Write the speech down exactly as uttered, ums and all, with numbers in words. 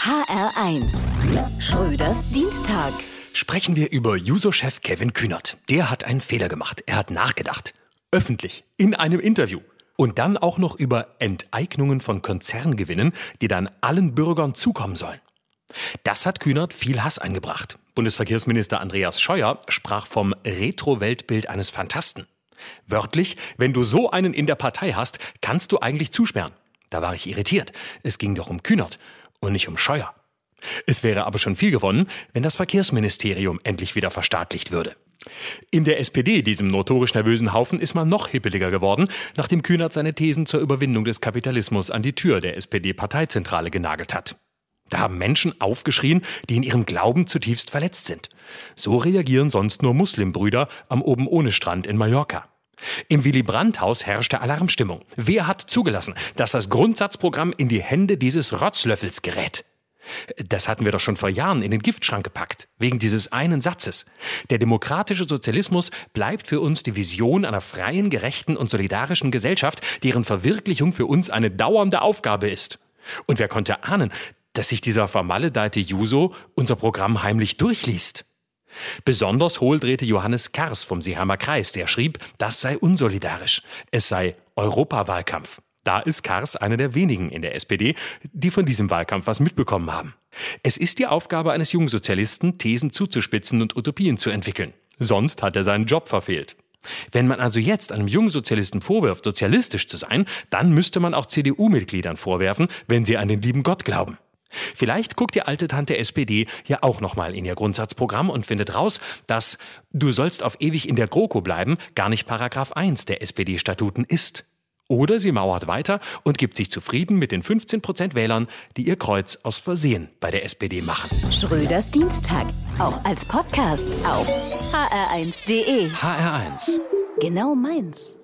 H R eins. Schröders Dienstag. Sprechen wir über Juso-Chef Kevin Kühnert. Der hat einen Fehler gemacht. Er hat nachgedacht. Öffentlich. In einem Interview. Und dann auch noch über Enteignungen von Konzerngewinnen, die dann allen Bürgern zukommen sollen. Das hat Kühnert viel Hass eingebracht. Bundesverkehrsminister Andreas Scheuer sprach vom Retro-Weltbild eines Phantasten. Wörtlich, wenn du so einen in der Partei hast, kannst du eigentlich zusperren. Da war ich irritiert. Es ging doch um Kühnert und nicht um Scheuer. Es wäre aber schon viel gewonnen, wenn das Verkehrsministerium endlich wieder verstaatlicht würde. In der S P D, diesem notorisch nervösen Haufen, ist man noch hippeliger geworden, nachdem Kühnert seine Thesen zur Überwindung des Kapitalismus an die Tür der S P D-Parteizentrale genagelt hat. Da haben Menschen aufgeschrien, die in ihrem Glauben zutiefst verletzt sind. So reagieren sonst nur Muslimbrüder am Oben-ohne-Strand in Mallorca. Im Willy-Brandt-Haus herrschte Alarmstimmung. Wer hat zugelassen, dass das Grundsatzprogramm in die Hände dieses Rotzlöffels gerät? Das hatten wir doch schon vor Jahren in den Giftschrank gepackt, wegen dieses einen Satzes. Der demokratische Sozialismus bleibt für uns die Vision einer freien, gerechten und solidarischen Gesellschaft, deren Verwirklichung für uns eine dauernde Aufgabe ist. Und wer konnte ahnen, dass sich dieser vermaledeite Juso unser Programm heimlich durchliest? Besonders hohl drehte Johannes Kars vom Seeheimer Kreis, der schrieb, das sei unsolidarisch, es sei Europawahlkampf. Da ist Kars einer der wenigen in der S P D, die von diesem Wahlkampf was mitbekommen haben. Es ist die Aufgabe eines Jungsozialisten, Thesen zuzuspitzen und Utopien zu entwickeln. Sonst hat er seinen Job verfehlt. Wenn man also jetzt einem Jungsozialisten vorwirft, sozialistisch zu sein, dann müsste man auch C D U-Mitgliedern vorwerfen, wenn sie an den lieben Gott glauben. Vielleicht guckt die alte Tante S P D ja auch nochmal in ihr Grundsatzprogramm und findet raus, dass du sollst auf ewig in der GroKo bleiben gar nicht Paragraph eins der S P D-Statuten ist. Oder sie mauert weiter und gibt sich zufrieden mit den fünfzehn Prozent Wählern, die ihr Kreuz aus Versehen bei der S P D machen. Schröders Dienstag. Auch als Podcast auf h r eins punkt d e. H R eins. Genau meins.